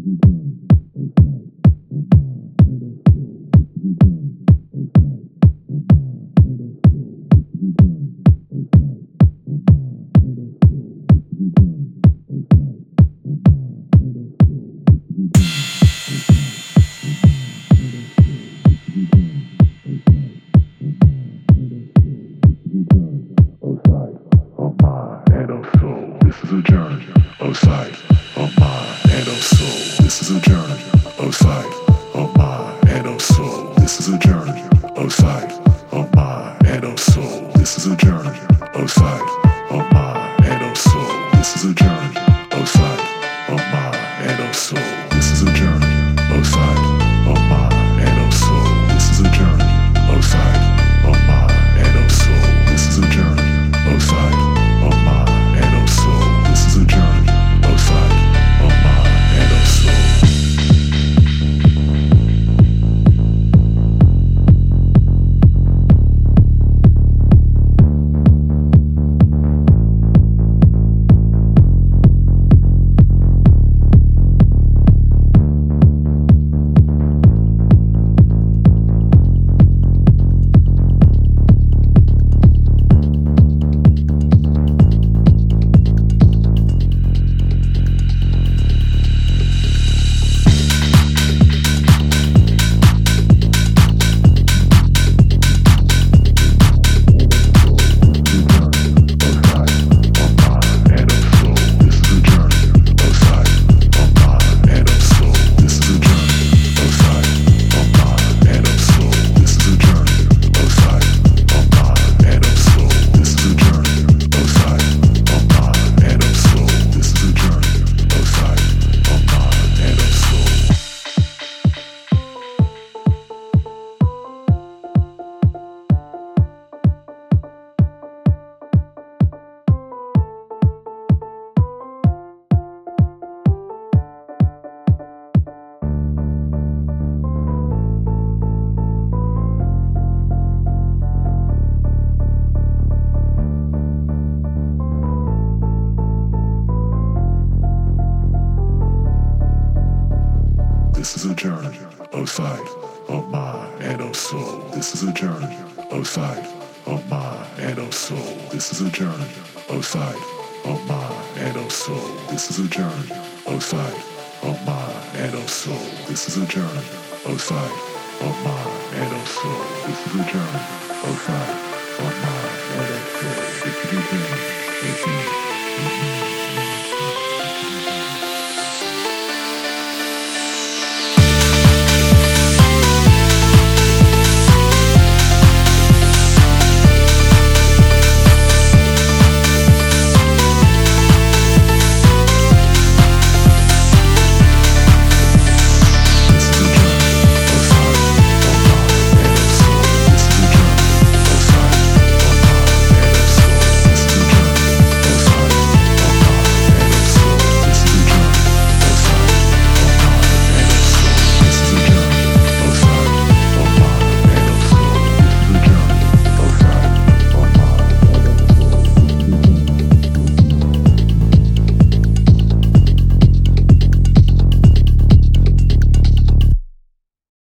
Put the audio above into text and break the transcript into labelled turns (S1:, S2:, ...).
S1: This is a journey of sight, of mind, and of soul. This is a journey of sight, of mind, and of soul. This is a journey of sight, of mind, and of soul. This is a journey of sight, of mind, and of soul. This is a journey of sight, of mind, and of soul. This is a journey of sight, of mind, and of soul. This is a journey of sight, of mind.